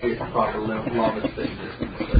the proper allotment that exists.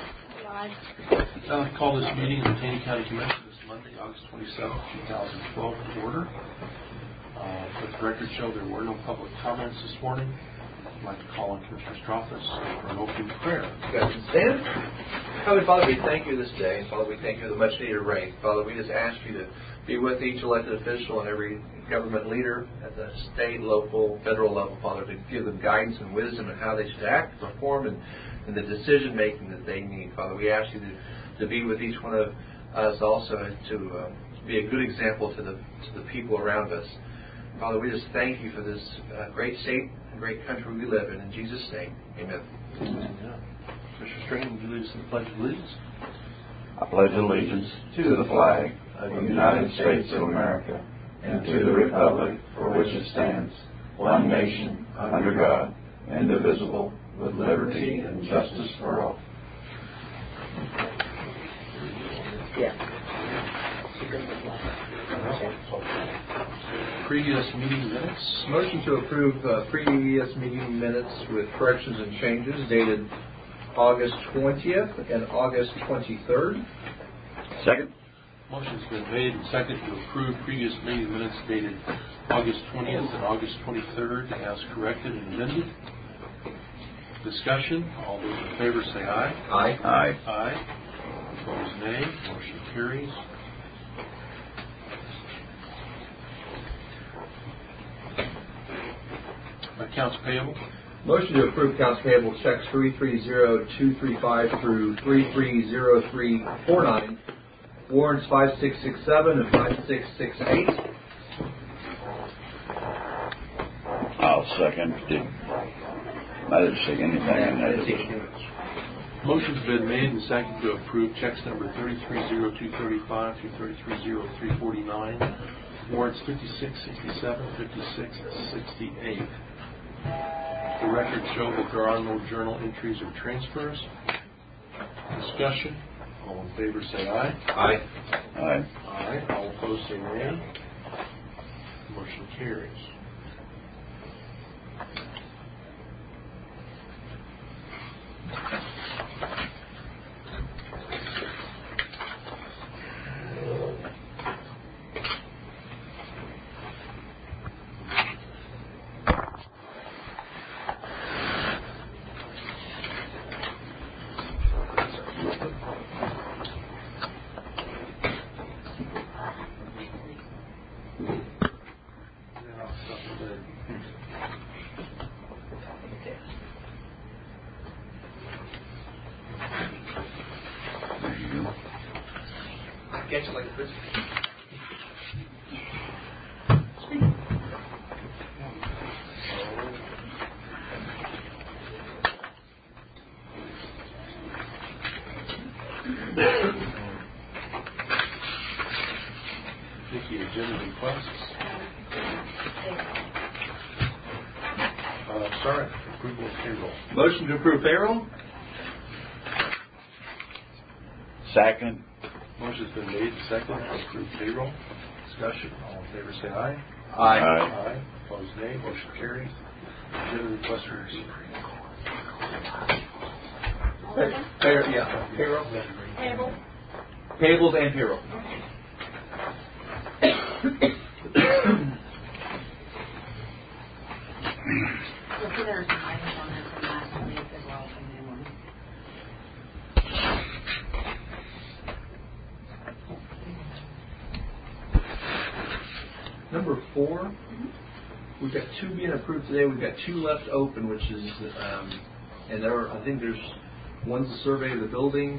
I call this meeting of the Taney County Commission this Monday, August 27, 2012 to order. Let the record show there were no public comments this morning. I'd like to call on Commissioner Strothus for an opening prayer. You guys can stand. Heavenly Father, we thank you this day. And Father, we thank you for the much needed rain. Father, we just ask you to be with each elected official and every government leader at the state, local, federal level, Father, to give them guidance and wisdom on how they should act, perform, and the decision making that they need. Father, we ask you to be with each one of us also to be a good example to the people around us. Father, we just thank you for this great state and great country we live in. In Jesus' name, amen. Amen. Mr. String, would you lead us in the Pledge of Allegiance? I pledge allegiance to the flag of the United States of America and to the republic for which it stands, one nation, under God, indivisible, with liberty and justice for all. Previous meeting minutes. Motion to approve previous meeting minutes with corrections and changes dated August 20th and August 23rd. Second. Motion's been made and seconded to approve previous meeting minutes dated August 20th and August 23rd as corrected and amended. Discussion. All those in favor say aye. Aye. Aye. Aye. Opposed, nay. Motion carries. Accounts payable. Motion to approve accounts payable checks 330235 through 330349, warrants 5667 and 5668. I'll second. I didn't see anything in there. Motion's been made and seconded to approve checks number 330235 through 330349, warrants 5667, 5668. The records show that there are no journal entries or transfers. Discussion. All in favor say aye. Aye. Aye. Aye. All opposed say nay. Motion carries. Catch it like a frisbee. Vicky, agenda requests. Sorry, approval of payroll. Motion to approve payroll. Second. Motion's been made and seconded to approve payroll. Discussion. All in favor say aye. Aye. Aye. Opposed nay. Motion carries. Agenda requests for receipt. Payroll. Payable. Payables and payroll. You'll see there are some items on there from last week as well from the one. Number 4, we've got 2 being approved today. We've got 2 left open, which is, and I think there's one's a survey of the building.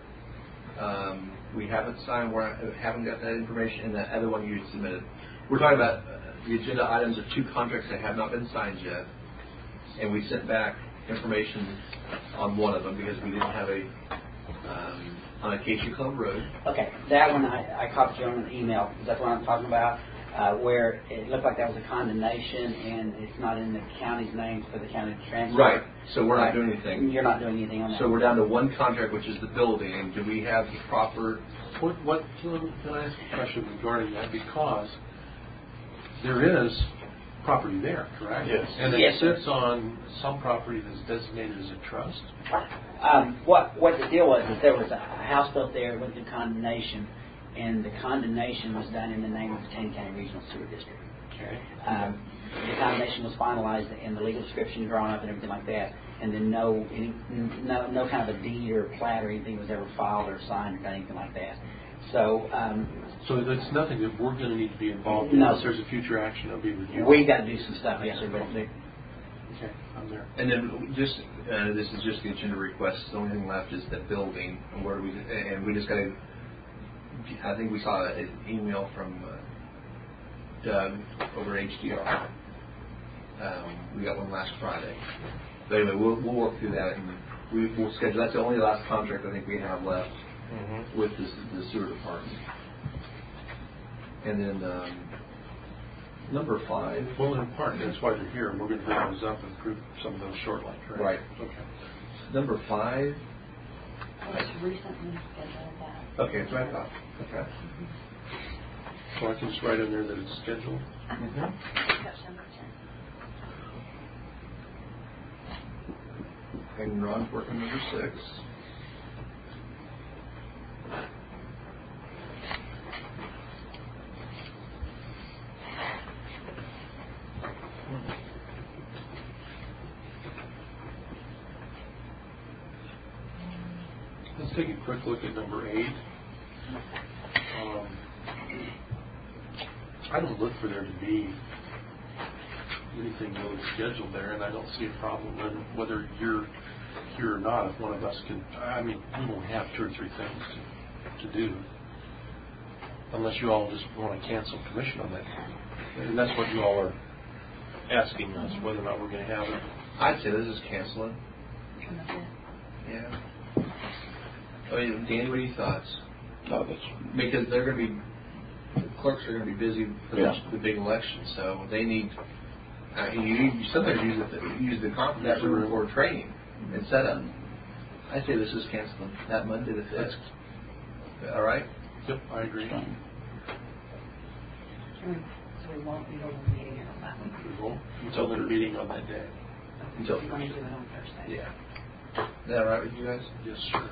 We haven't signed, we haven't got that information, and the other one you submitted. We're talking about the agenda items of 2 contracts that have not been signed yet, and we sent back information on one of them because we didn't have on Acacia Club Road. Okay, that one I copied you on an email. That's what I'm talking about, where it looked like that was a condemnation and it's not in the county's name for the county to transfer. Right, so we're not doing anything. You're not doing anything on that. So we're down to 1 contract, which is the building. Do we have the proper... Can I ask a question regarding that? Because there is property there, correct? Yes. And it Yes, sir. sits on some property that's designated as a trust? What the deal was is there was a house built there, went through condemnation, and the condemnation was done in the name of the Taney County Regional Sewer District. Okay. The condemnation was finalized and the legal description drawn up and everything like that, and then no kind of a deed or plat or anything was ever filed or signed or anything like that. So So that's nothing that we're going to need to be involved in. No. Unless there's a future action that'll be reviewed. we got to do some stuff, yes, sir. But Okay, I'm there. And then just, this is just the agenda request, the only thing left is the building, and we just got I think we saw an email from Doug over at HDR. We got one last Friday. But anyway, we'll work through that, and we'll schedule, that's the only last contract I think we have left with the sewer department. And then number 5. Well, in part, that's why they're here. We're going to bring those up and approve some of those shortly, correct? Right. Okay. Number 5. Just recently scheduled that. Okay, that's what I thought. Okay. So I can just write in there that it's scheduled. September 10th. And Ron's working number 6. Let's take a quick look at number 8. I don't look for there to be anything really scheduled there, and I don't see a problem in whether you're here or not. If one of us can, I mean, we won't have 2 or 3 things to do, unless you all just want to cancel commission on that. And that's what you all are asking us, whether or not we're going to have it. I'd say this is canceling. On the 5th. Yeah. I mean, Danny, what are your thoughts? No, that's, Because they're going to be, the clerks are going to be busy for Yeah. the big election, so they need. You sometimes use the conference room for training and setup. I say this is canceling that Monday the 5th. All right. Yep, I agree. fine. So we won't be holding a meeting on that one. We won't until they're meeting on that day. Until We're going to do it on Thursday. Yeah. Is that all right with you guys? Yes, sir.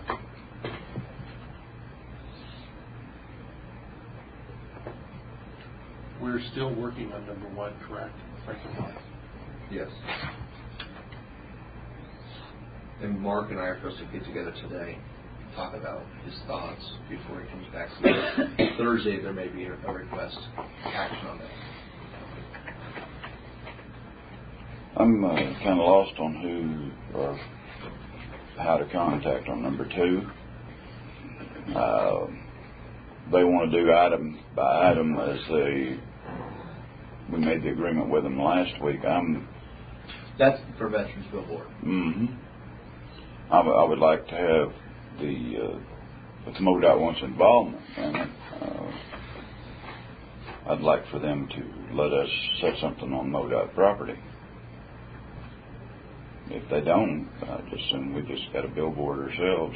We're still working on number 1, correct? Franklin. Yes. And Mark and I are supposed to get together today, talk about his thoughts before he comes back. So Thursday there may be a request action on that. I'm kind of lost on who or how to contact on number 2. They want to do item by item as we made the agreement with them last week. That's for Veterans Billboard. I would like to have if MoDOT wants involvement in it, I'd like for them to let us set something on MoDOT property. If they don't, I just assume we just got a billboard ourselves.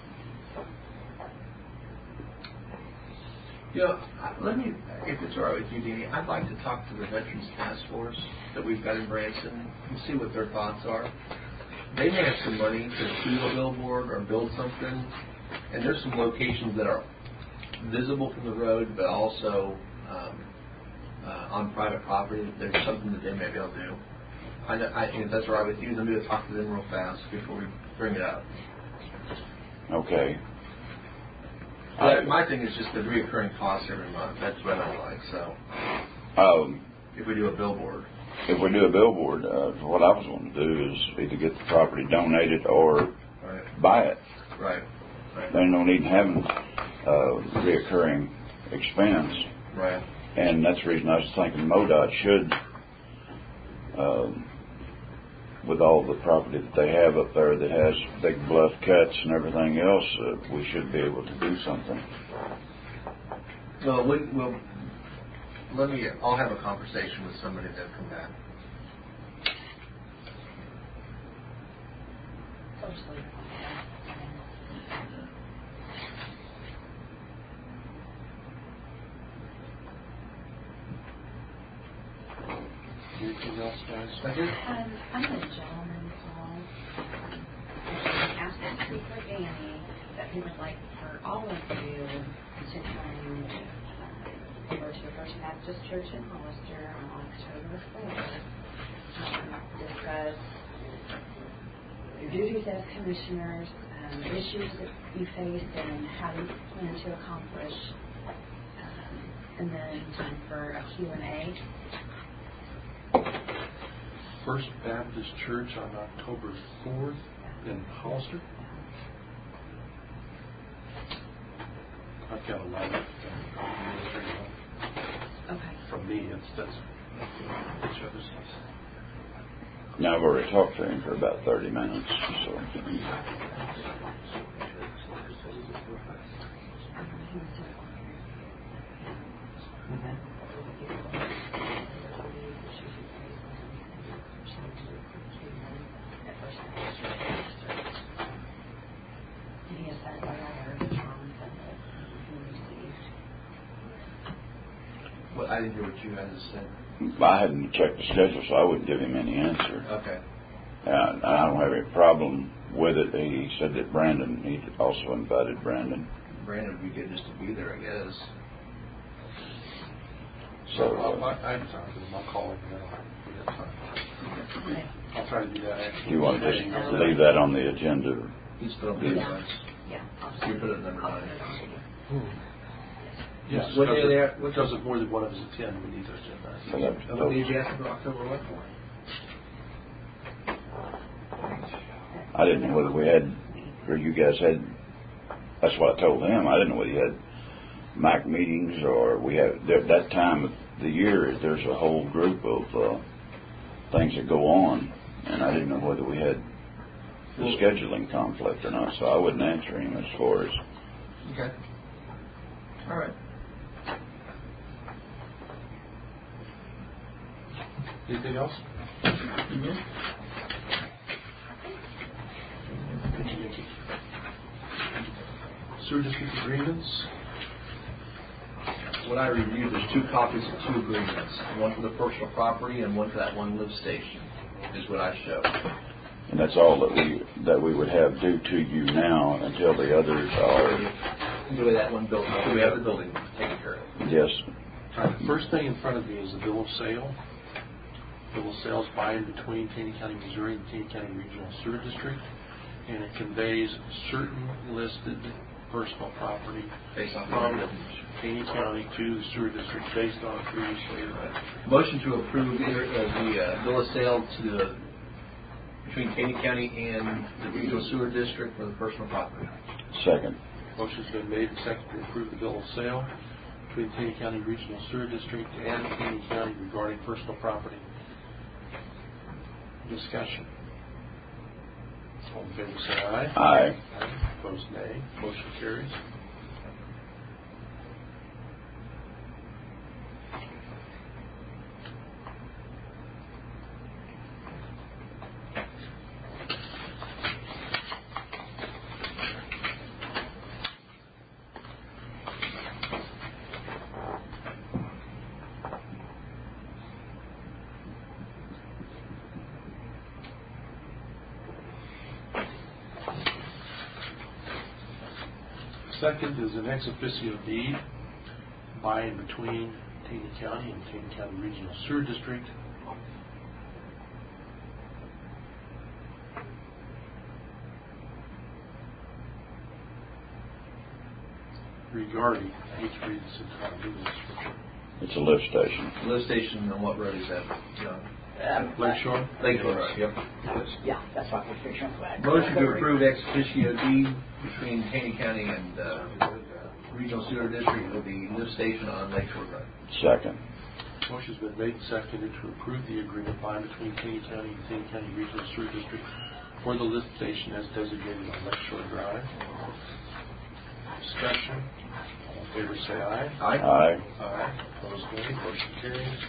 You know, let me, if it's all right with you, Deanie, I'd like to talk to the Veterans Task Force that we've got in Branson and see what their thoughts are. They may have some money to do a billboard or build something, and there's some locations that are visible from the road, but also on private property. There's something that they may be able to do. If that's all right with you, let me go talk to them real fast before we bring it up. Okay. My thing is just the reoccurring costs every month. That's what I like. So, if we do a billboard, if we do a billboard, what I was going to do is either get the property donated or buy it. Right. There's no need in having reoccurring expense. Right. And that's the reason I was thinking MoDOT should, with all the property that they have up there that has big bluff cuts and everything else, we should be able to do something. Well, I'll have a conversation with somebody then come back. Anything else, guys? That's it? I'm a gentleman call. He asked us to speak with Danny that he would like for all of you to come over to the First Baptist Church in Hollister on October 4th. Discuss your duties as commissioners, issues that you face, and how you plan to accomplish, and then time for a Q&A. First Baptist Church on October 4th in Hollister. I've got a letter Okay. from me. That's each other's. Now, I've already talked to him for about 30 minutes, so. Well, I didn't hear what you had to say. I hadn't checked the schedule, so I wouldn't give him any answer. Okay. I don't have any problem with it. He said that Brandon, he also invited Brandon. Brandon would be good just to be there, I guess. So I'm sorry, I'll call him now. We got time. I'll try to do that actually. do you want to just leave that on the agenda? He's still on the advice. Yeah. You put it number 9. Yes, What day are they at? because if more than one of us attend, we need to agenda. And what did you ask for October what? I didn't know whether we had, or you guys had, that's what I told him. I didn't know whether you had MAC meetings or we have, that time of the year, there's a whole group of things that go on, and I didn't know whether we had the scheduling conflict or not, so I wouldn't answer him as far as. Okay. All right. Anything else? Sewer district agreements. What I reviewed, there's 2 copies of 2 agreements. One for the personal property and one for that one lift station, is what I showed. And that's all that we would have due to you now until the others are. Do we have that one building? Do we have the building taken care of? Yes. All right, the first thing in front of me is the bill of sale. Bill of sale is by and between Taney County, Missouri and Taney County Regional Sewer District, and it conveys certain listed personal property Based on from Taney County to the sewer district based on previously. Motion to approve the bill of sale between Taney County and the Regional Sewer District for the personal property. Second. Motion's been made and seconded to approve the bill of sale between Taney County Regional Sewer District and Taney County regarding personal property. Discussion. All in favor say aye. Aye. Aye. Opposed nay. Motion carries. Second is an ex officio deed by and between Taney County and Taney County Regional Sewer District regarding, I hate to read this entire legal description. It's a lift station. Lift station on what road is that? Lakeshore? Lakeshore Road, yep. Yeah, that's what we're fixing to. Motion to approve ex officio deed between Taney County and Regional Sewer District for the lift station on Lakeshore Road. Second. Motion's been made and seconded to approve the agreement by and between Taney County and Taney County Regional Sewer District for the lift station as designated on Lakeshore Drive. Discussion. All in favor say aye. Aye. Aye. Aye. Opposed nay. Motion carries.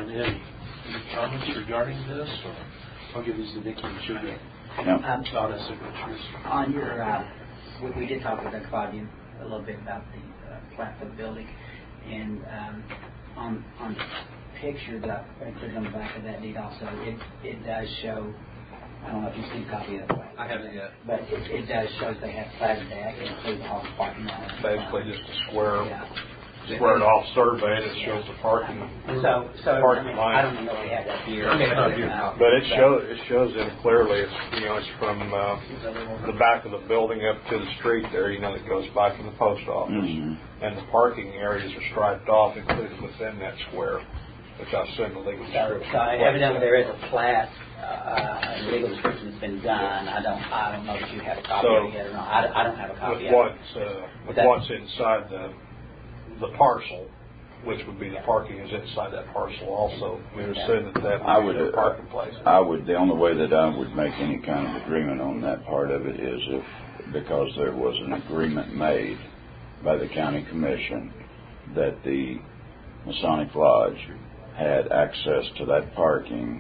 gentlemen any comments regarding this? Or I'll give these to Nikki and she'll get data signatures. On your, we did talk with Doug Fabian a little bit about the plat for the building, and on the picture that I included on the back of that deed also, it does show. I don't know if you've seen a copy of it. I haven't yet. But it does show they have platted deck and includes the whole parking lot. Basically just a square, Yeah. squared off survey that shows the parking. So Parking I line. don't know if we have that here. But it shows them clearly. It's it's from the back of the building up to the street there. That goes by from the post office, and the parking areas are striped off, included within that square, which I assume the legal description. So evidently there is a plat. Legal description has been done. I don't know if you have a copy of it yet or not. I don't have a copy of it. With what's inside the parcel, which would be the parking, is inside that parcel also. We would assume that would be a parking place. The only way that I would make any kind of agreement on that part of it is because there was an agreement made by the county commission that the Masonic Lodge had access to that parking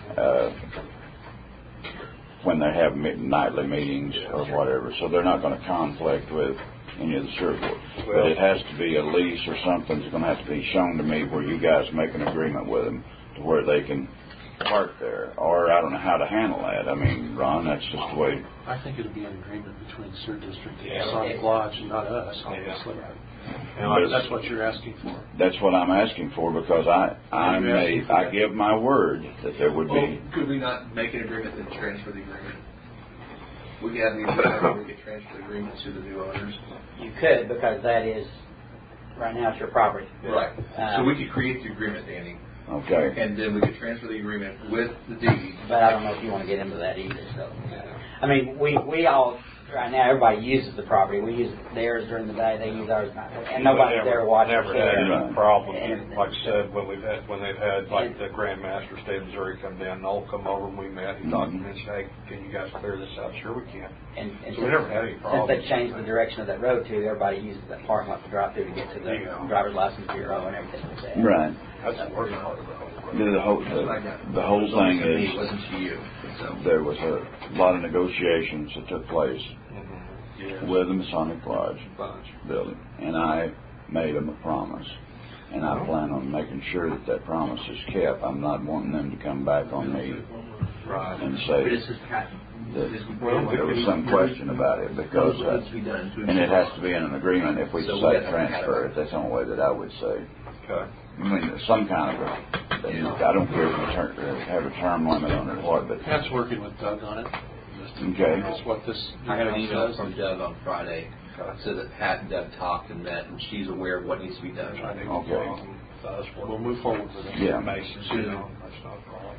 when they have nightly meetings or whatever, so they're not going to conflict with any of the sewer board. But it has to be a lease or something that's going to have to be shown to me where you guys make an agreement with them to where they can park there. Or I don't know how to handle that. I mean, Ron, that's just the way. I think it'll be an agreement between the sewer district and Masonic Lodge, and not us, obviously. And that's what you're asking for. That's what I'm asking for, because I give my word that there would be. Could we not make an agreement and transfer the agreement? We could have the agreement where we could transfer the agreement to the new owners. You could, because that is right now it's your property. Right. So we could create the agreement, Danny. Okay. And then we could transfer the agreement with the deed. But I don't know if you want to get into that either. So, I mean, we all right now everybody uses the property. We use theirs during the day. They use ours at night, and nobody's there watching. Never had any problem. Like I said, when they've had like the Grand Master of State of Missouri come down, Noel come over and we met. He talked to me and said, "Hey, can you guys clear this out?" Sure, we can. And so we never had any problems. Since they changed the direction of that road too, everybody uses that parking lot to drive through to get to the driver's license bureau and everything like that. Right. That's the worst part of the whole thing. The whole thing is, It wasn't to you. So. There was a lot of negotiations that took place with the Masonic Lodge building, and I made them a promise, and I plan on making sure that promise is kept. I'm not wanting them to come back on me and say that there was some question about it, because and it has to be in an agreement if we decide to transfer it. That's the only way that I would say. Okay. I mean, some kind of I don't care if we have a term limit on it or what, but That's working with Doug on it. Okay. That's what this. I got an email from Doug on Friday. Said that Pat and Doug talked and met, and she's aware of what needs to be done. Okay. We'll move forward with it. Yeah. Masons, that's not a problem.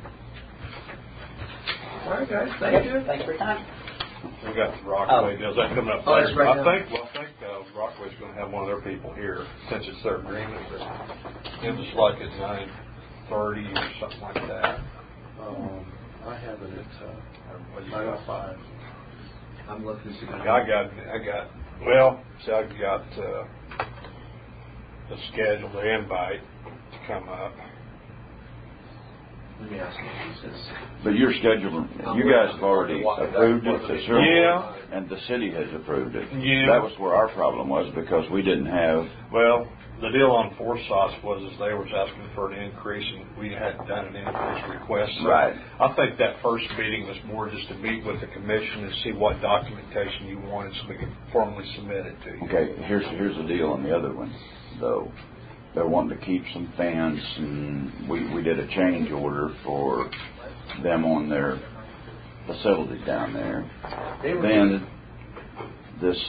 All right, guys. Thank you. Thanks for your time. We got the Rockaway deals. That coming up Oh, later. that's right I think Rockaway's going to have one of their people here, since it's their agreement. It was like at 9:30 or something like that. I have it at 9:05. I'm looking to see. I got the schedule, the invite to come up. Let me ask you. But your schedule, you guys have already approved it, Yeah. and the city has approved it. Yeah. That was where our problem was, because we didn't have. Well, the deal on Forsyth was they was asking for an increase, and we hadn't done an increase request. So Right. I think that first meeting was more just to meet with the commission and see what documentation you wanted, so we could formally submit it to you. Okay, here's the deal on the other one, though. They're wanting to keep some fans, and we did a change order for them on their facility down there. Then this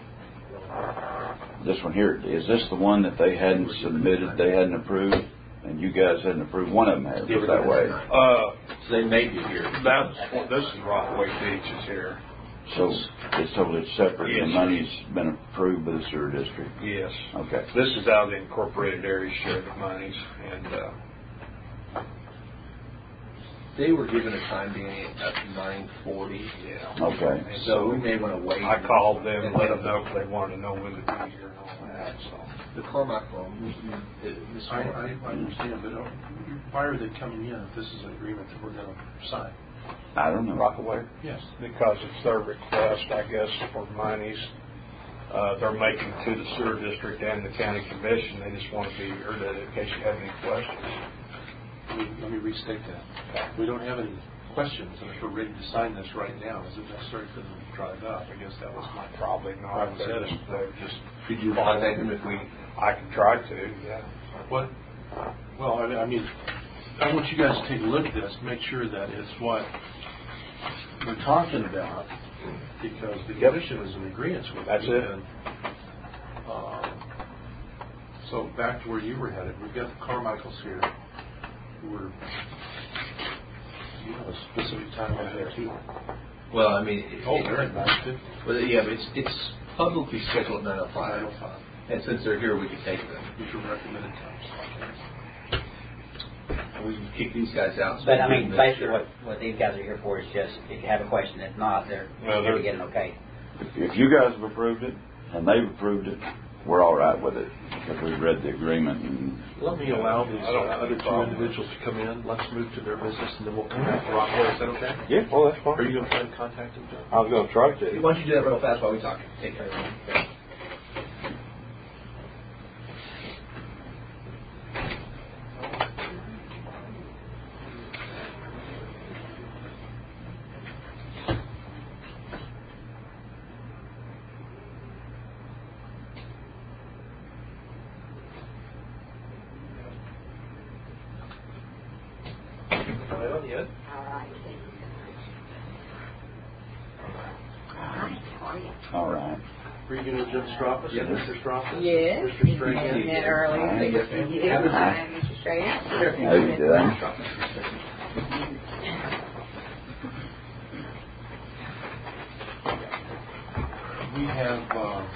one here, is this the one that they hadn't submitted, they hadn't approved, and you guys hadn't approved? One of them had, put it that way. So they made you here. This is Rockaway Beach is here. So it's totally separate. Yes. The money's been approved by the sewer district. Yes. Okay. This is out of the incorporated area share of the monies, and They were given a time being up to 9:40. Yeah. Okay. And so we may want to wait. I called them and let them know because they wanted to know when to be here and all that, so. The Carmichael home. I understand, but why are they coming in if this is an agreement that we're going to sign? I don't know. Rockaway? Yes. Because it's their request, I guess, for monies. They're making to the sewer district and the county commission. They just want to be heard in case you have any questions. Let me restate that. We don't have any questions, and if we're ready to sign this right now, is it necessary for them to drive up? I guess that was my Probably not. They're just Could you contact them if we? I can try to, yeah. What? Well, I mean, I want you guys to take a look at this, make sure that it's what we're talking about, because the commission is in agreement with That's it. it. And, so back to where you were headed, we've got the Carmichaels here, who were, you have a specific time on there too. Well, I mean. They're at 9:50. Well, yeah, but it's publicly scheduled at 9:05. 9:05. And since they're here, we can take them. These are recommended times. We can kick these guys out. But I mean, basically what these guys are here for is just, if you have a question, if not, they're here to get an okay. If you guys have approved it and they've approved it, we're all right with it because we've read the agreement. And Let me allow these I don't have other any two problem. individuals to come in. Let's move to their business, and then we'll come back to Rockaway. Is that okay? Yeah, well, that's fine. Are you going to try and contact them, John? I was going to try to. Why don't you do that real fast while we talk? Take care of it. Right on the end. All right. Hi, how are you? all right. Are you going to Jim Stroffus? Yes. Mr. Stroffus? Yes. Mr. Strahan? Met earlier. Yes, ma'am. Yes, hi, Mr. Strahan. How you doing? We have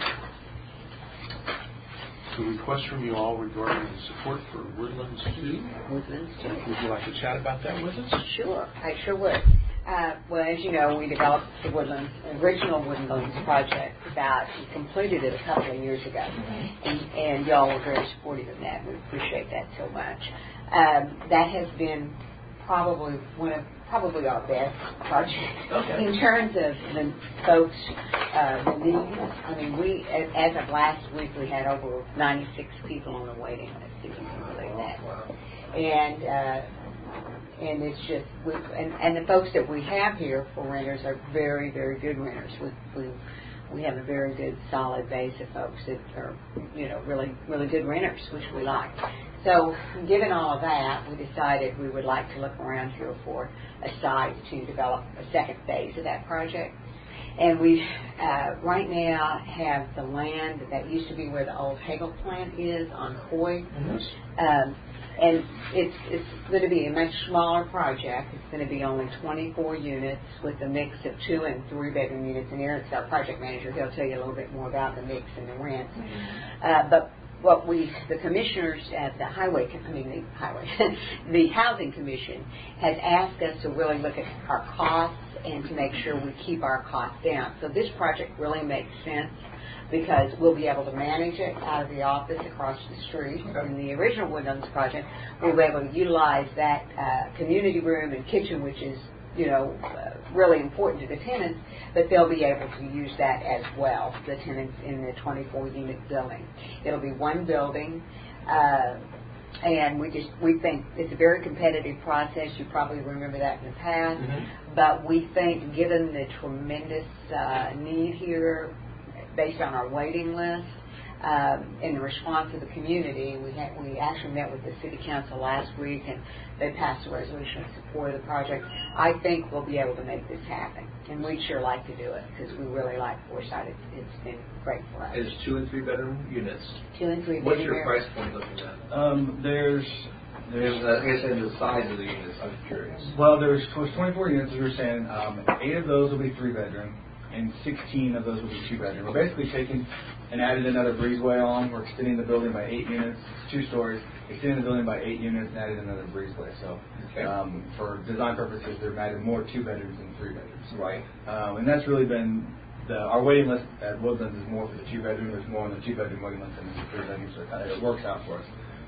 a request from you all regarding support for Woodlands 2. Woodlands too. Would you like to chat about that with us? Sure, I sure would. Well, as you know, we developed the original Woodlands project we completed it a couple of years ago. And y'all were very supportive of that. We appreciate that so much. That has been probably our best project in terms of the folks, the needs. I mean, as of last week, we had over 96 people on the waiting list, if you can believe that. Wow. And it's just, and the folks that we have here for renters are very, very good renters. We have a very good, solid base of folks that are, really, really good renters, which we like. So, given all of that, we decided we would like to look around here for a site to develop a second phase of that project. And we right now have the land that used to be where the old Hagel plant is on Coy. And it's going to be a much smaller project. It's going to be only 24 units with a mix of 2 and 3 bedroom units. And Eric's our project manager. He'll tell you a little bit more about the mix and the rent. But what the commissioners at the the Housing Commission has asked us to really look at our costs and to make sure we keep our costs down. So this project really makes sense because we'll be able to manage it out of the office across the street. In the original Woodlands project, we'll be able to utilize that community room and kitchen, which is really important to the tenants, but they'll be able to use that as well, the tenants in the 24-unit building. It'll be one building, and we think it's a very competitive process. You probably remember that in the past, but we think given the tremendous need here, based on our waiting list, in the response of the community, we actually met with the City Council last week, and they passed a resolution in support of the project. I think we'll be able to make this happen, and we'd sure like to do it because we really like Forsyth. It's been great for us. It's 2 and 3 bedroom units. 2 and 3 bedroom. What's your price point looking at? There's I guess in the size of the units, I'm curious. Well, there's 24 units, as we were saying. 8 of those will be 3 bedroom. and 16 of those will be 2-bedroom. We're basically taking and added another breezeway on. We're extending the building by 8 units, 2 stories, extending the building by 8 units, and added another breezeway. So for design purposes, they've added more 2-bedrooms than 3-bedrooms. Right. And that's really been our waiting list at Woodlands is more for the 2-bedroom. There's more on the 2-bedroom waiting list than the 3-bedroom, so it works out for us.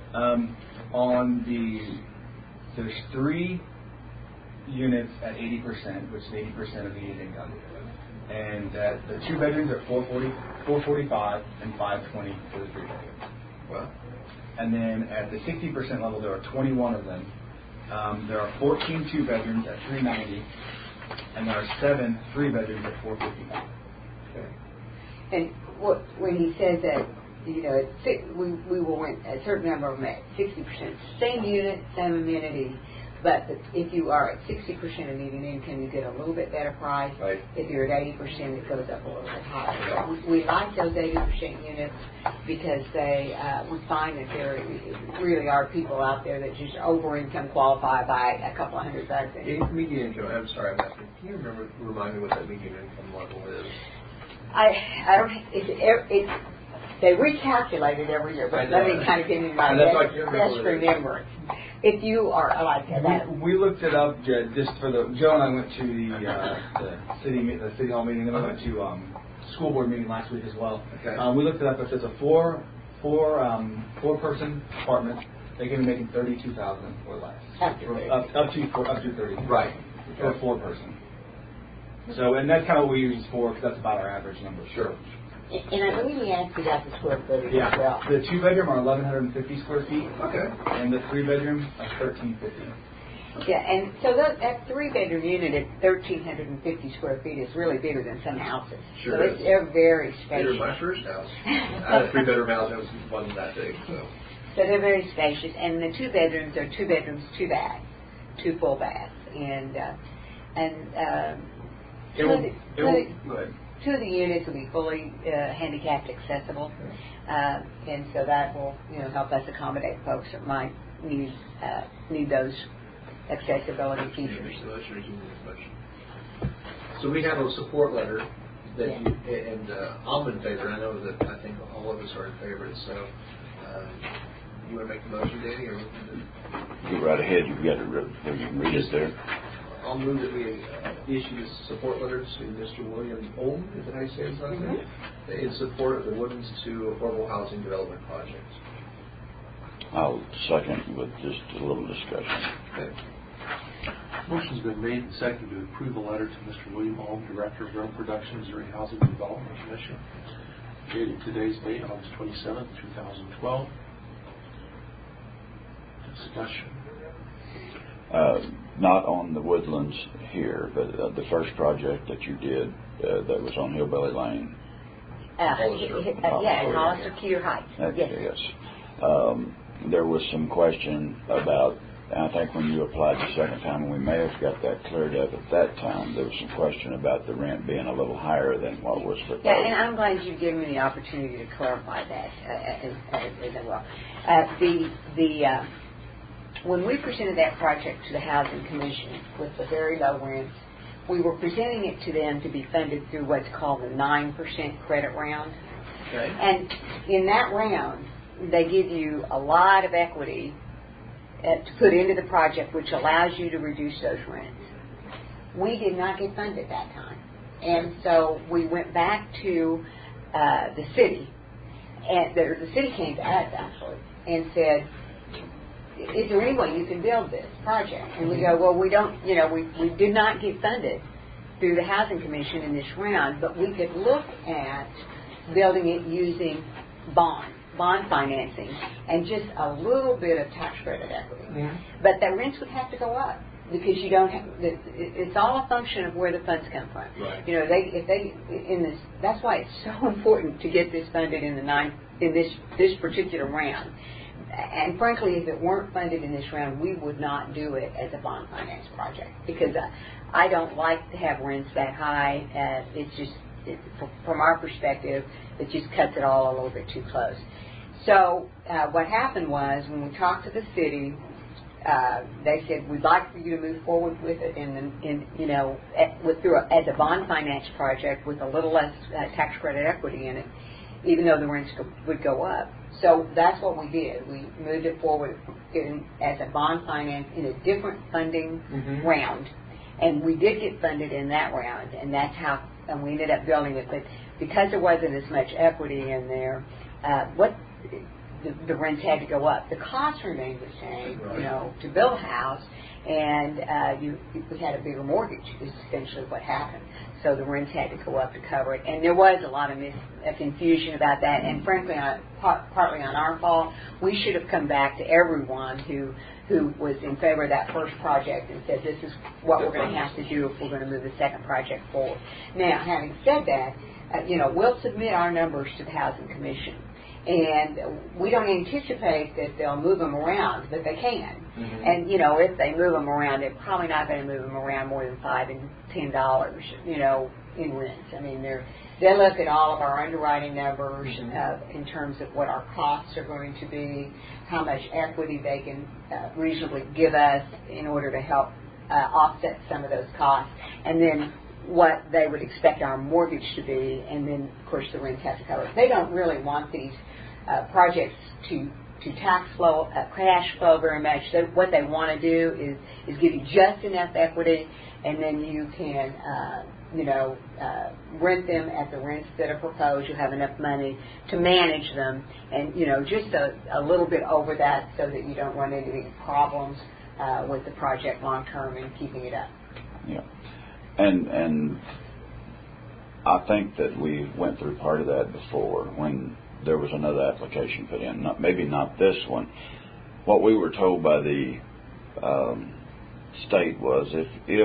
There's 3 units at 80%, which is 80% of median income. And the 2-bedrooms are $445 and $520 for the 3-bedroom. Well. And then at the 60% level, there are 21 of them. There are 14 2-bedrooms at $390, and there are 7 3-bedrooms at $455. Okay. And when he says that, you know, we will rent a certain number of them at 60%, same unit, same amenity. But if you are at 60% of median income, you get a little bit better price. Right. If you're at 80%, it goes up a little bit higher. We like those 80% units because we find that there really are people out there that just over-income qualify by a couple of $100,000. Median income, I'm sorry, I'm asking, can you remind me what that median income level is? I don't, they recalculate it every year, but let me kind of give you my best remembrance. If you are like that, we looked it up just for Joe and I went to the city hall meeting, and we went to school board meeting last week as well. Okay. We looked it up. If there's a four person apartment, they can be making $32,000 or less. Up to 30. Right. For a 4-person. So, and that's kind of what we use for, because that's about our average number. Sure. And I believe he asked about the square footage as well. The 2-bedroom are 1,150 square feet. Okay. And the 3-bedroom are 1,350. Yeah, and so that 3-bedroom unit at 1,350 square feet is really bigger than some houses. Sure. So they're very spacious. Bigger than my first house. I had a 3-bedroom house that wasn't that big, so. So they're very spacious, and the 2 bedrooms are 2 bedrooms, 2 baths, 2 full baths, and Go ahead. 2 of the units will be fully handicapped accessible, and so that will help us accommodate folks that might need those accessibility features. So we have a support letter that and I'm in favor. I know that I think all of us are in favor. So you want to make the motion, Danny, or go right ahead. You've got it written. You can read it there. I'll move that we issue a support letter to Mr. William Olm, is that how you say his last name? In support of the Woodlands 2 Affordable Housing Development Project. I'll second with just a little discussion. Okay. Motion's been made and seconded to approve the letter to Mr. William Olm, Director of Rental Production, Missouri Housing Development Commission, dated today's date, August 27th, 2012. Discussion. Not on the Woodlands here, but the first project that you did that was on Hillbilly Lane. Hollister Keeter Heights. Yes. There was some question about, I think when you applied the second time, and we may have got that cleared up at that time, there was some question about the rent being a little higher than what was proposed. Yeah, and I'm glad you've given me the opportunity to clarify that as well. When we presented that project to the Housing Commission with the very low rents, we were presenting it to them to be funded through what's called the 9% credit round. Okay. And in that round, they give you a lot of equity to put into the project, which allows you to reduce those rents. We did not get funded that time. And so we went back to the city, and the city came to us, actually, and said, is there any way you can build this project? And we go, well, we don't, we did not get funded through the Housing Commission in this round, but we could look at building it using bond financing and just a little bit of tax credit equity. Yeah. But the rents would have to go up because you don't have, it's all a function of where the funds come from. Right. That's why it's so important to get this funded in this particular round. And frankly, if it weren't funded in this round, we would not do it as a bond finance project because I don't like to have rents that high. It's just, from our perspective, it just cuts it all a little bit too close. So what happened was when we talked to the city, they said, we'd like for you to move forward with it as a bond finance project with a little less tax credit equity in it, even though the rents would go up. So that's what we did. We moved it forward as a bond finance in a different funding round. And we did get funded in that round, and that's how we ended up building it. But because there wasn't as much equity in there, the rents had to go up. The cost remained the same, to build a house, and we had a bigger mortgage is essentially what happened. So the rents had to go up to cover it. And there was a lot of confusion about that, and frankly, partly on our fault. We should have come back to everyone who was in favor of that first project and said, this is what we're going to have to do if we're going to move the second project forward. Now, having said that, we'll submit our numbers to the Housing Commission. And we don't anticipate that they'll move them around, but they can. And, if they move them around, they're probably not going to move them around more than $5 and $10, in rents. I mean, they look at all of our underwriting numbers in terms of what our costs are going to be, how much equity they can reasonably give us in order to help offset some of those costs, and then what they would expect our mortgage to be, and then, of course, the rents have to cover it. They don't really want these projects to cash flow very much. What they want to do is give you just enough equity, and then you can, rent them at the rents that are proposed. You have enough money to manage them, and, just a little bit over that so that you don't run into any problems with the project long term and keeping it up. Yeah. And I think that we went through part of that before when there was another application put in. Maybe not this one. What we were told by the state was if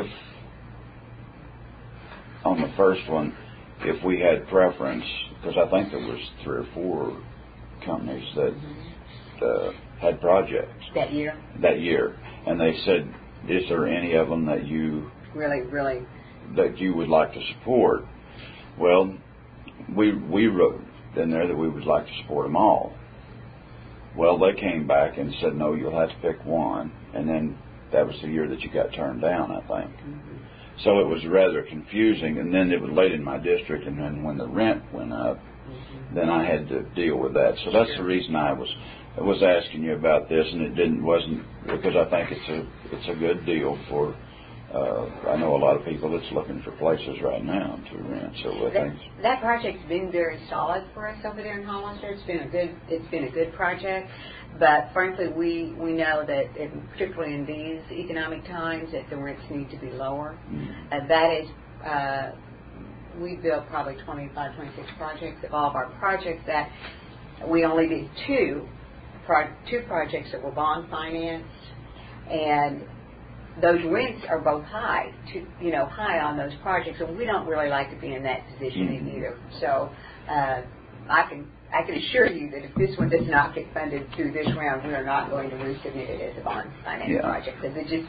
on the first one, if we had preference, because I think there was 3 or 4 companies that had projects that year, and they said, is there any of them that you really that you would like to support? Well, we wrote in there that we would like to support them all. Well, they came back and said, no, you'll have to pick one, and then that was the year that you got turned down, I think. So it was rather confusing, and then it was late in my district, and then when the rent went up, then I had to deal with that. So that's the reason I was asking you about this, and it wasn't because I think it's a good deal for. I know a lot of people that's looking for places right now to rent. So I think that project's been very solid for us over there in Hollister. It's been a good project, but frankly, we know that particularly in these economic times, that the rents need to be lower. That is, we built probably 25, 26 projects. Of all of our projects, that we only did two projects that were bond financed, and those rents are both high on those projects, and we don't really like to be in that position either. So I can assure you that if this one does not get funded through this round, we are not going to resubmit it as a bond finance project, because it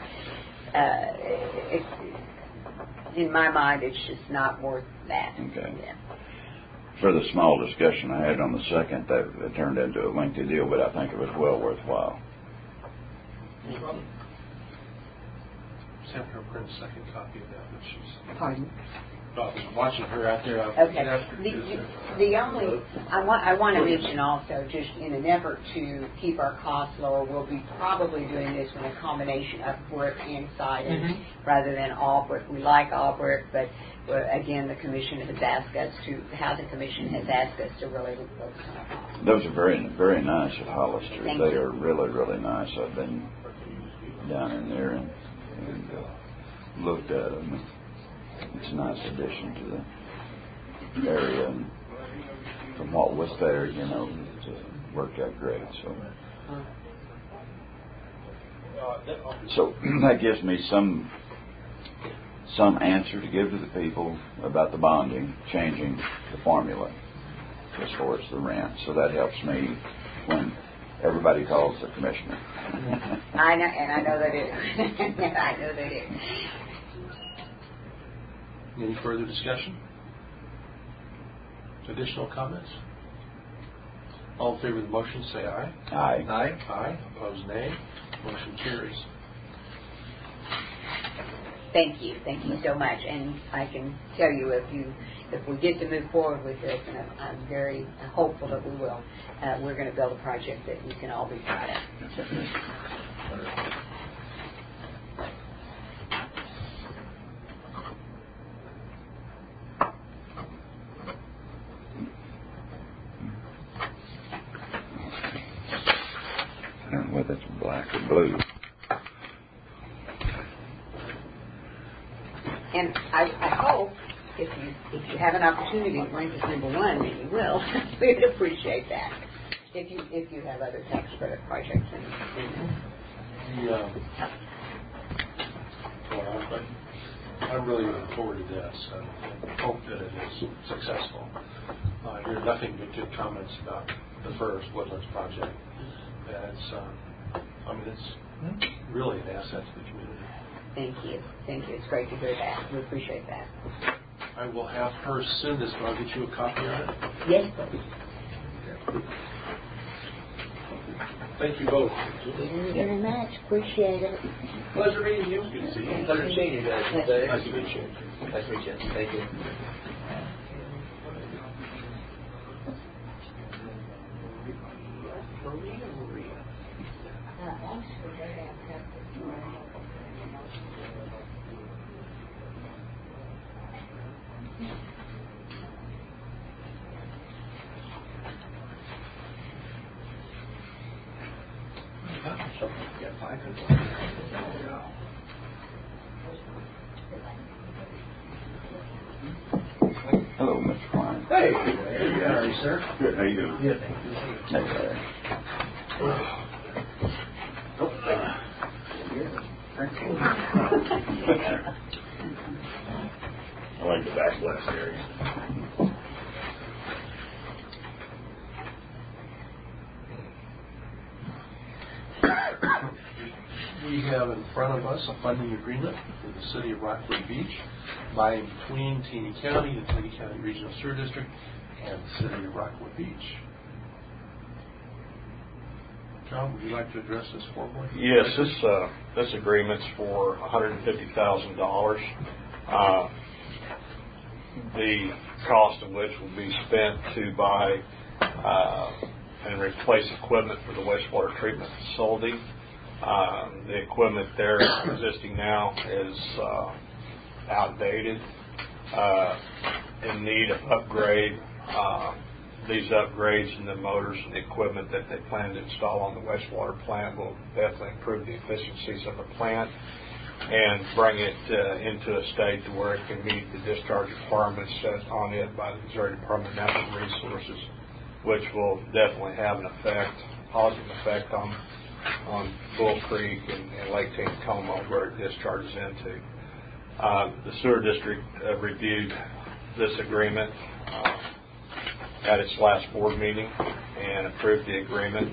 just, in my mind, it's just not worth that. Okay. Yeah. For the small discussion I had on the second, that it turned into a lengthy deal, but I think it was well worthwhile. No problem. Just have her print a second copy of that when she's. Pardon? I was watching her out there. Okay. The only I want to mention also, just in an effort to keep our costs lower, we'll be probably doing this with a combination of brick and siding rather than all brick. We like all brick, but again, the commission has asked us the Housing Commission has asked us to really focus on our costs. Those are very, very nice at Hollister. Thank they you. are really, really nice. I've been down in there and looked at them. It's a nice addition to the area, and from what was there, it worked out great. So that gives me some answer to give to the people about the bonding, changing the formula as far as the rent. So that helps me when everybody calls the commissioner. I know, and I know they do. I know they do. Any further discussion? Additional comments? All in favor of the motion, say aye. Aye. Aye. Aye. Opposed, nay. Motion carries. Thank you so much. And I can tell you if we get to move forward with this, and I'm very hopeful that we will, we're going to build a project that we can all be proud of. I don't know whether it's black or blue. And I hope if you have an opportunity to rank as number one, that you will. We would appreciate that. If you have other tax credit projects I'm really looking forward to this and hope that it is successful. I hear nothing but good comments about the first Woodlands project. And it's really an asset to the community. Thank you. It's great to hear that. We appreciate that. I will have her send this, but I'll get you a copy of it. Yes, please. Thank you both. Thank you very much. Appreciate it. Pleasure meeting you. Good to see you. Pleasure seeing you guys today. Nice to meet you. Nice to meet you. Thank you. Hello, Mr. Klein. Hey, how are you, sir? Good. How you doing? Good, thank you. Hey, Larry. I like the backslash area. We have in front of us a funding agreement for the City of Rockwood Beach by and between Taney County, the Taney County Regional Sewer District, and the City of Rockwood Beach. John, would you like to address this formally? Yes, this agreement's for $150,000. The cost of which will be spent to buy and replace equipment for the wastewater treatment facility. The equipment there existing now is outdated, in need of upgrade. These upgrades in the motors and the equipment that they plan to install on the wastewater plant will definitely improve the efficiencies of the plant and bring it into a state to where it can meet the discharge requirements set on it by the Missouri Department of Natural Resources, which will definitely have an positive effect on Bull Creek and Lake Tacoma where it discharges into. The sewer district reviewed this agreement at its last board meeting and approved the agreement.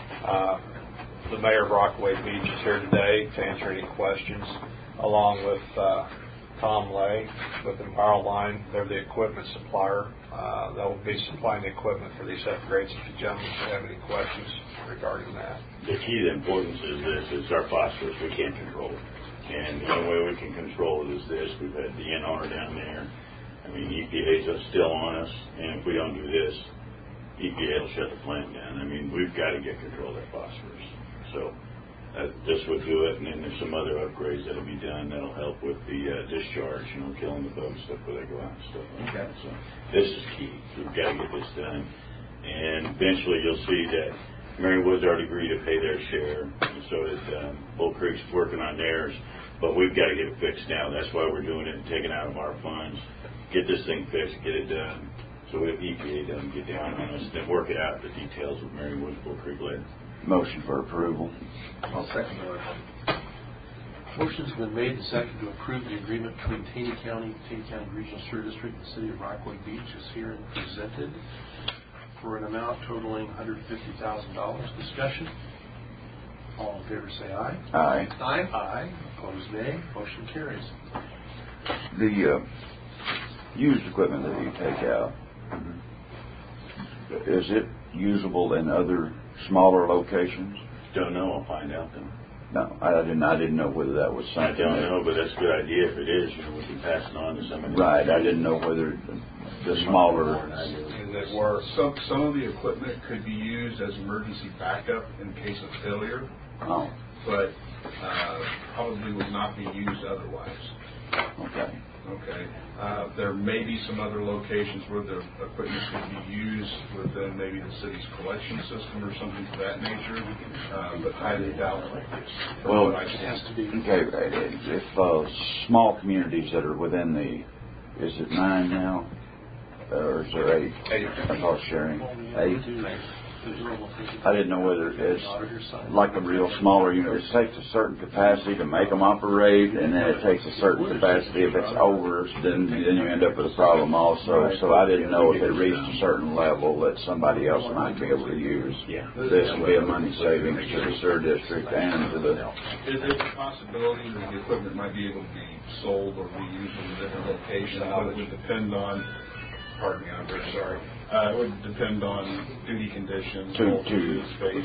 The mayor of Rockaway Beach is here today to answer any questions, along with Tom Lay with Enviroline. They're the equipment supplier. That will be supplying the equipment for these upgrades if you gentlemen have any questions regarding that. The key to importance is this: it's our phosphorus. We can't control it, and the only way we can control it is this. We've had DNR down there. I mean, EPA's still on us, and if we don't do this, EPA will shut the plant down. I mean, we've got to get control of that phosphorus. So this would do it, and then there's some other upgrades that'll be done that'll help with the discharge, killing the bugs stuff where they go out and stuff like that. So this is key. We've got to get this done, and eventually you'll see that Mary Woods already agreed to pay their share, and so did Bull Creek's working on theirs, but we've got to get it fixed now. That's why we're doing it and taking out of our funds. Get this thing fixed, get it done, so we have EPA done, get down on us, then work it out, the details with Mary Woods, Bull Creek later. Motion for approval. I'll second the motion. Motion's been made and seconded to approve the agreement between Taney County Regional Sewer District, and the City of Rockwood Beach is here and presented for an amount totaling $150,000. Discussion? All in favor say aye. Aye. Aye. Aye. Opposed nay. Motion carries. The used equipment that you take out, is it usable in other smaller locations? Don't know. I'll find out then. No, I didn't know whether that was I something. don't know, but that's a good idea if it is. We can pass it on to somebody. Right, I didn't know whether the smaller. Some of the equipment could be used as emergency backup in case of failure, but probably would not be used otherwise. Okay. Okay. There may be some other locations where the equipment could be used within maybe the city's collection system or something of that nature, but highly doubtful. Well, It has to be. okay, if small communities that are within the, is it 9 now? Or is there 8? 8. I thought sharing. 8? I didn't know whether it's like a real smaller unit. It takes a certain capacity to make them operate, and then it takes a certain capacity. If it's over, then you end up with a problem also. So I didn't know if it reached a certain level that somebody else might be able to use. This would be a money savings to the sewer district and to the... There's a possibility that the equipment might be able to be sold or reused in a different location, but it would depend on, pardon me, I'm very sorry. It would depend on duty conditions. Having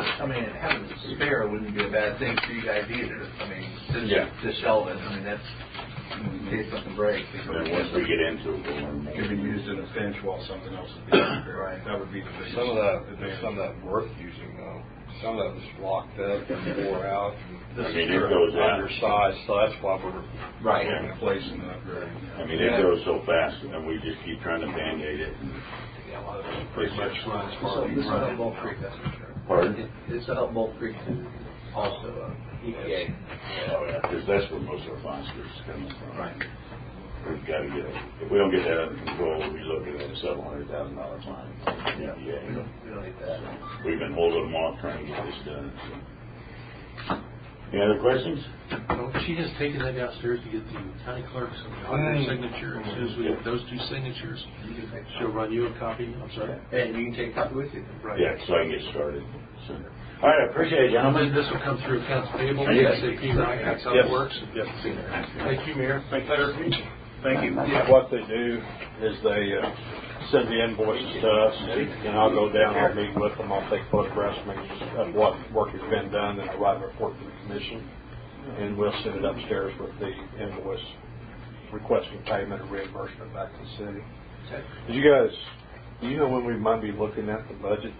a spare wouldn't be a bad thing for you guys either. I mean, to shelve it. I mean, that's in case something breaks. And once we get into it, it could be used in a pinch while something else is being prepared. That would be the biggest. Some of that worth using though. Some of that was locked up and wore out. I mean, it goes out. Undersized, so that's why we're replacing that. I mean, it goes so fast, and we just keep trying to band-aid it. Pretty much runs hard. This will help Bull Creek, that's for sure. Pardon? This will help Bull Creek also, EPA. Oh, yeah, because that's where most of our phosphorus is coming from. Right. We've got to get it. If we don't get that under control, we'll be looking at a $700,000 fine. Yeah, we don't need that. We've been holding them off trying to get this done. So. Any other questions? Well, she has taken that downstairs to get the county clerk's signature. As soon as we get those 2 signatures, she'll run you a copy. I'm sorry. And you can take a copy with you. Right. Yeah, so I can get started sooner. All right, I appreciate it, gentlemen. This will come through accounts payable, Yes. SAP, right? That's how it works. Yep. Thank you, Mayor. Thank you. Thank you. What they do is they send the invoices to us, and I'll go down, I'll meet with them, I'll take photographs of what work has been done, and I'll write a report to the commission, and we'll send it upstairs with the invoice requesting payment or reimbursement back to the city. Okay. Did you guys, do you know when we might be looking at the budget?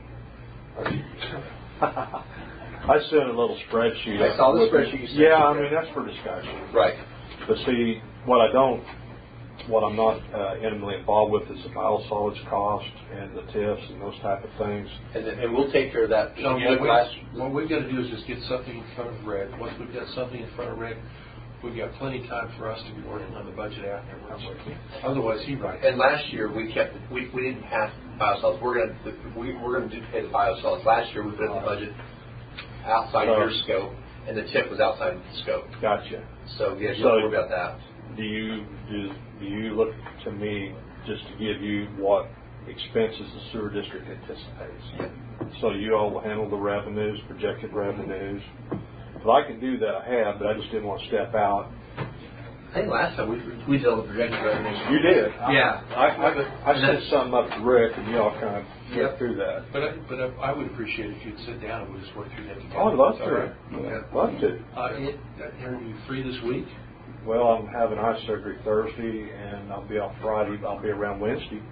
I sent a little spreadsheet. I saw the spreadsheet you sent. Yeah, I mean, that's for discussion. Right. But see, what I'm not intimately involved with is the biosolids cost and the TIFs and those type of things. And we'll take care of that. What we've got to do is just get something in front of Rick. Once we've got something in front of Rick, we've got plenty of time for us to be working on the budget afterwards. Otherwise, he writes. And last year we didn't pass biosolids. We're going to pay the biosolids. Last year we put in the budget outside your scope, and the TIF was outside the scope. Gotcha. So yeah, you don't worry about that. Do you look to me just to give you what expenses the sewer district anticipates? So you all will handle the revenues, projected revenues. But I can do that. I have, but I just didn't want to step out. I think last time we dealt with projected revenues. You did. Yeah. I sent something up to Rick, and you all kind of went through that. But I would appreciate if you'd sit down and we'd just work through that together. Oh, I'd love to. Right. Yeah. Love to. Are you free this week? Well, I'm having eye surgery Thursday, and I'll be off Friday. I'll be around Wednesday.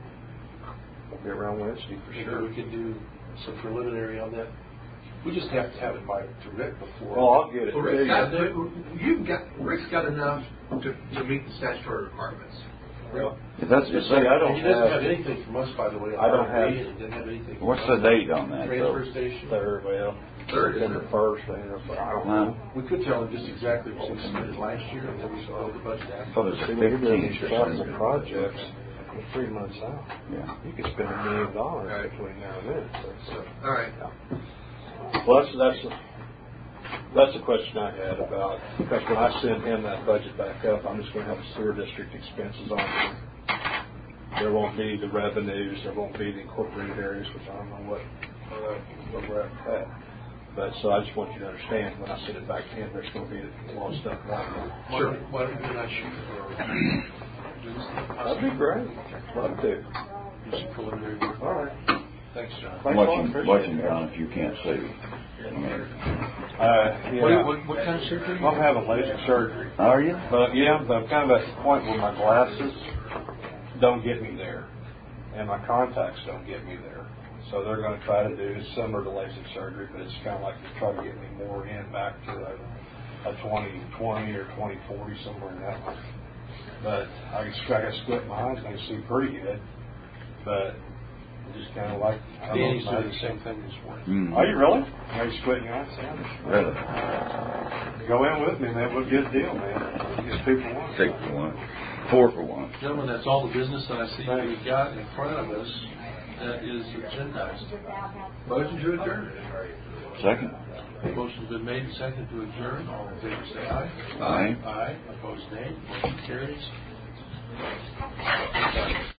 For sure. We could do some preliminary on that. We just have to have it by to Rick before. Well, I'll get it. Well, Rick's got enough to meet the statutory requirements. Well, That's just say, I don't He doesn't have anything from us, by the way. I don't have. He doesn't have anything. what's the date on that, Transfer though? station. September 1st. I don't know. We could tell him just exactly what we submitted last year, and then we should build the budget I after. thought it was See, the we're doing 15th these or capital something. projects 3 months out. Yeah. You could spend $1 million Right. between now and then. So, All right. well, that's the question I had about, because when I send him that budget back up, I'm just going to have the sewer district expenses on there. There won't be the revenues, there won't be the incorporated areas, which I don't know what we're at. But so I just want you to understand, when I send it back to him, there's going to be a lot of stuff like that. Sure. Why don't you not shoot for That'd be great. Love to. do some preliminary work? All right. Thanks, John. Thanks a lot. Watching John if you can't see. Yeah. What kind of surgery? I'm having LASIK surgery. Are you? But yeah, I'm kind of at the point where my glasses don't get me there, and my contacts don't get me there. So they're going to try to do similar to LASIK surgery, but it's kind of like to try to get me more back to a 20/20 or 20/40, somewhere in that one. But I got to split my eyes and I can see pretty good. But just kind of like Danny's doing the same thing this morning. Are you really? Are you splitting your eyes down? Really? Go in with me, man. What a good deal, man. You get 2 for 1. 6 for 1. 4 for 1. Gentlemen, that's all the business that I see we've got in front of us that is agendized. Motion to adjourn. Second. Motion's been made and seconded to adjourn. All in favor say aye. Aye. Aye. Opposed nay. Motion carries.